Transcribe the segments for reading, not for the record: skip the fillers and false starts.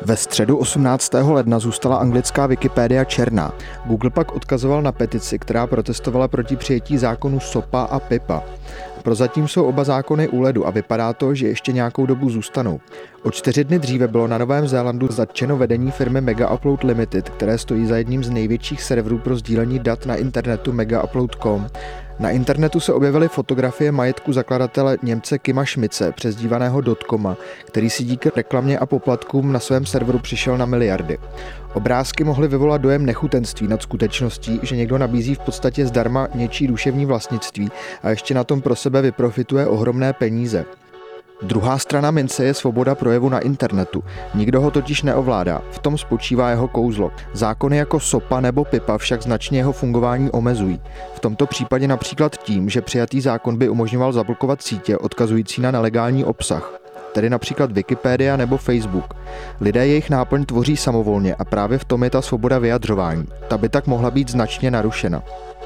Ve středu 18. ledna zůstala anglická Wikipedia černá. Google pak odkazoval na petici, která protestovala proti přijetí zákonů SOPA a PIPA. Prozatím jsou oba zákony u ledu a vypadá to, že ještě nějakou dobu zůstanou. O 4 dny dříve bylo na Novém Zélandu zatčeno vedení firmy Mega Upload Limited, které stojí za jedním z největších serverů pro sdílení dat na internetu megaupload.com. Na internetu se objevily fotografie majetku zakladatele Němce Kima Schmidse, přezdívaného Dotcoma, který si díky reklamě a poplatkům na svém serveru přišel na miliardy. Obrázky mohly vyvolat dojem nechutenství nad skutečností, že někdo nabízí v podstatě zdarma něčí duševní vlastnictví a ještě na tom pro sebe vyprofituje ohromné peníze. Druhá strana mince je svoboda projevu na internetu. Nikdo ho totiž neovládá, v tom spočívá jeho kouzlo. Zákony jako SOPA nebo PIPA však značně jeho fungování omezují. V tomto případě například tím, že přijatý zákon by umožňoval zablokovat sítě odkazující na nelegální obsah, tedy například Wikipedia nebo Facebook. Lidé jejich náplň tvoří samovolně a právě v tom je ta svoboda vyjadřování. Ta by tak mohla být značně narušena.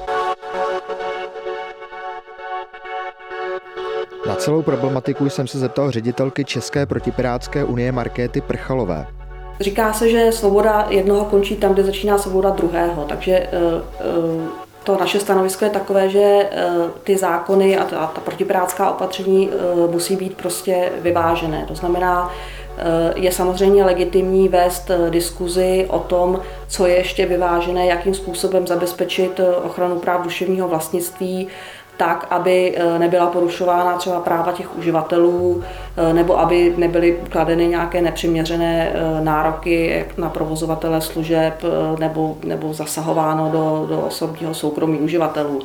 Na celou problematiku jsem se zeptal ředitelky České protipirátské unie Markéty Prchalové. Říká se, že svoboda jednoho končí tam, kde začíná svoboda druhého, takže to naše stanovisko je takové, že ty zákony a ta protipirátská opatření musí být prostě vyvážené. To znamená, je samozřejmě legitimní vést diskuzi o tom, co je ještě vyvážené, jakým způsobem zabezpečit ochranu práv duševního vlastnictví, tak, aby nebyla porušována třeba práva těch uživatelů, nebo aby nebyly kladeny nějaké nepřiměřené nároky na provozovatele služeb, nebo zasahováno do osobního soukromí uživatelů.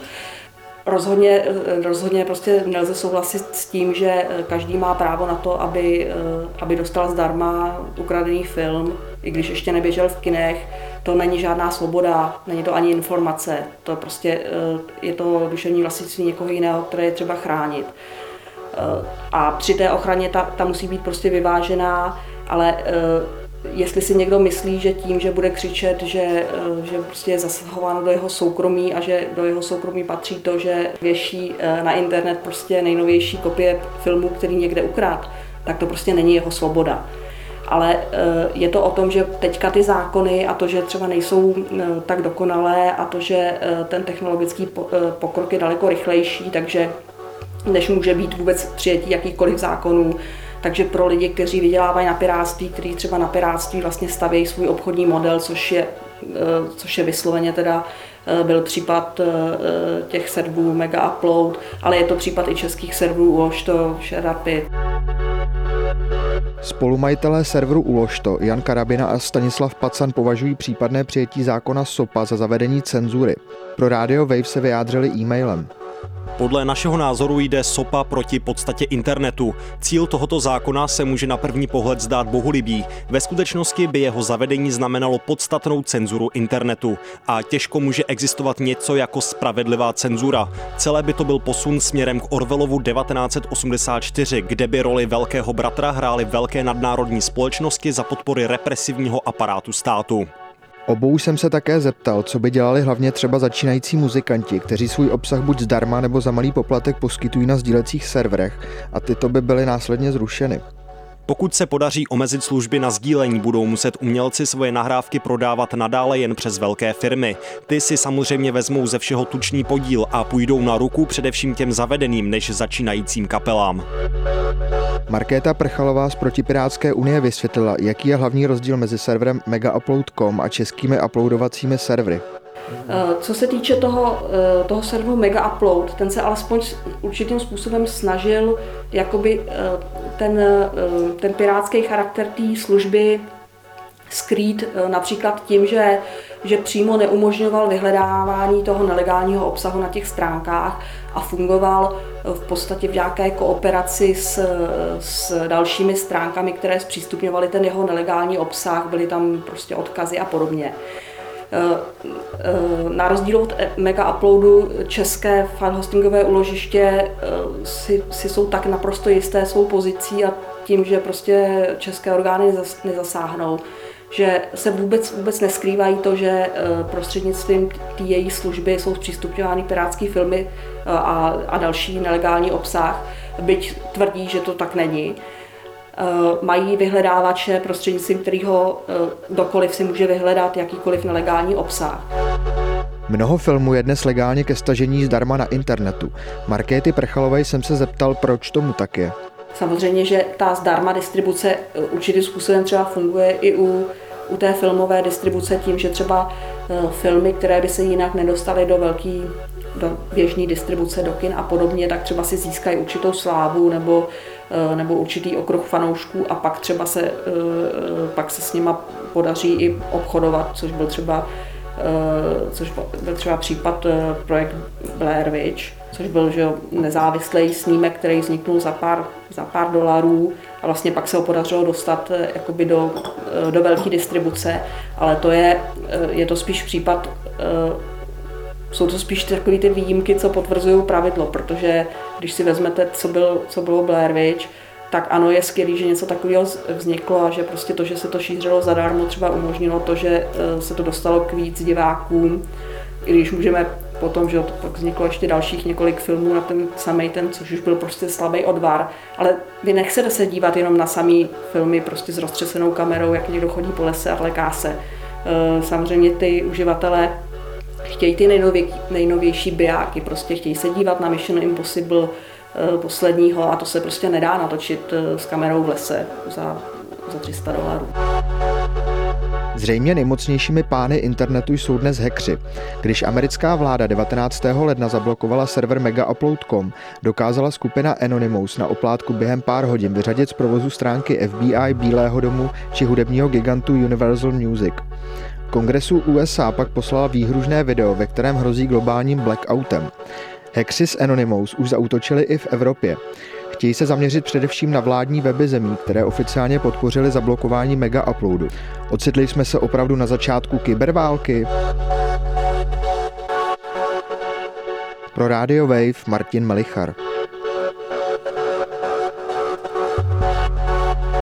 Rozhodně prostě nelze souhlasit s tím, že každý má právo na to, aby dostal zdarma ukradený film, i když ještě neběžel v kinech. To není žádná svoboda, není to ani informace, to prostě je to duševní vlastnictví někoho jiného, které je třeba chránit. A při té ochraně ta musí být prostě vyvážená, ale jestli si někdo myslí, že tím, že bude křičet, že prostě je zasahováno do jeho soukromí a že do jeho soukromí patří to, že věší na internet prostě nejnovější kopie filmu, který někde ukradl, tak to prostě není jeho svoboda. Ale je to o tom, že teďka ty zákony a to, že třeba nejsou tak dokonalé a to, že ten technologický pokrok je daleko rychlejší, takže než může být vůbec přijetí jakýchkoliv zákonů, takže pro lidi, kteří vydělávají na pirátství, kteří třeba na pirátství vlastně stavějí svůj obchodní model, což je vysloveně teda byl případ těch serverů Mega Upload, ale je to případ i českých serverů Uložto, Šerapy. Spolumajitelé serveru Uložto, Jan Karabina a Stanislav Pacan, považují případné přijetí zákona SOPA za zavedení cenzury. Pro Radio Wave se vyjádřili e-mailem. Podle našeho názoru jde SOPA proti podstatě internetu. Cíl tohoto zákona se může na první pohled zdát bohulibý. Ve skutečnosti by jeho zavedení znamenalo podstatnou cenzuru internetu. A těžko může existovat něco jako spravedlivá cenzura. Celé by to byl posun směrem k Orwellovu 1984, kde by roli velkého bratra hrály velké nadnárodní společnosti za podpory represivního aparátu státu. Obou jsem se také zeptal, co by dělali hlavně třeba začínající muzikanti, kteří svůj obsah buď zdarma nebo za malý poplatek poskytují na sdílecích serverech a tyto by byly následně zrušeny. Pokud se podaří omezit služby na sdílení, budou muset umělci svoje nahrávky prodávat nadále jen přes velké firmy. Ty si samozřejmě vezmou ze všeho tučný podíl a půjdou na ruku především těm zavedeným než začínajícím kapelám. Markéta Prchalová z Protipirátské unie vysvětlila, jaký je hlavní rozdíl mezi serverem megaupload.com a českými uploadovacími servery. Co se týče toho serveru Mega Upload, ten se alespoň určitým způsobem snažil jakoby ten pirátský charakter té služby skrýt například tím, že přímo neumožňoval vyhledávání toho nelegálního obsahu na těch stránkách a fungoval v podstatě v nějaké kooperaci s dalšími stránkami, které zpřístupňovaly ten jeho nelegální obsah, byly tam prostě odkazy a podobně. Na rozdíl od Mega Uploadu české file hostingové úložiště si jsou tak naprosto jisté svou pozicí a tím, že prostě české orgány nezasáhnou, že se vůbec neskrývají to, že prostřednictvím té její služby jsou zpřístupňovány pirátské filmy a další nelegální obsah, byť tvrdí, že to tak není. mají vyhledávače, prostřednictvím kterého kdokoliv si může vyhledat jakýkoliv nelegální obsah. Mnoho filmů je dnes legálně ke stažení zdarma na internetu. Markéty Prchalové jsem se zeptal, proč tomu tak je. Samozřejmě, že ta zdarma distribuce určitým způsobem třeba funguje i u té filmové distribuce tím, že třeba filmy, které by se jinak nedostaly do běžné distribuce, do kin a podobně, tak třeba si získají určitou slávu nebo určitý okruh fanoušků a pak třeba pak se s nima podaří i obchodovat, což byl třeba případ projekt Blair Witch, což byl nezávislý snímek, který vzniknul za pár dolarů a vlastně pak se ho podařilo dostat jakoby do velké distribuce, ale je to spíš případ, jsou to spíš takové ty výjimky, co potvrzují pravidlo, protože když si vezmete, co bylo Blair Witch, tak ano, je skvělý, že něco takového vzniklo a že prostě to, že se to šířilo zadarmo, třeba umožnilo to, že se to dostalo k víc divákům, i když můžeme potom, že to pak vzniklo ještě dalších několik filmů na ten samej což už byl prostě slabý odvar, ale vy nechcete se dívat jenom na samý filmy prostě s roztřesenou kamerou, jak někdo chodí po lese a leká se. Samozřejmě ty uživatelé chtějí ty nejnovější bijáky, prostě chtějí se dívat na Mission Impossible posledního a to se prostě nedá natočit s kamerou v lese za $300. Zřejmě nejmocnějšími pány internetu jsou dnes hackři. Když americká vláda 19. ledna zablokovala server megaupload.com, dokázala skupina Anonymous na oplátku během pár hodin vyřadit z provozu stránky FBI, Bílého domu či hudebního gigantu Universal Music. Kongresu USA pak poslala výhružné video, ve kterém hrozí globálním blackoutem. Hackři z Anonymous už zaútočili i v Evropě. Chtějí se zaměřit především na vládní weby zemí, které oficiálně podpořily zablokování megauploadu. Ocitli jsme se opravdu na začátku kyberválky? Pro Radio Wave Martin Melichar.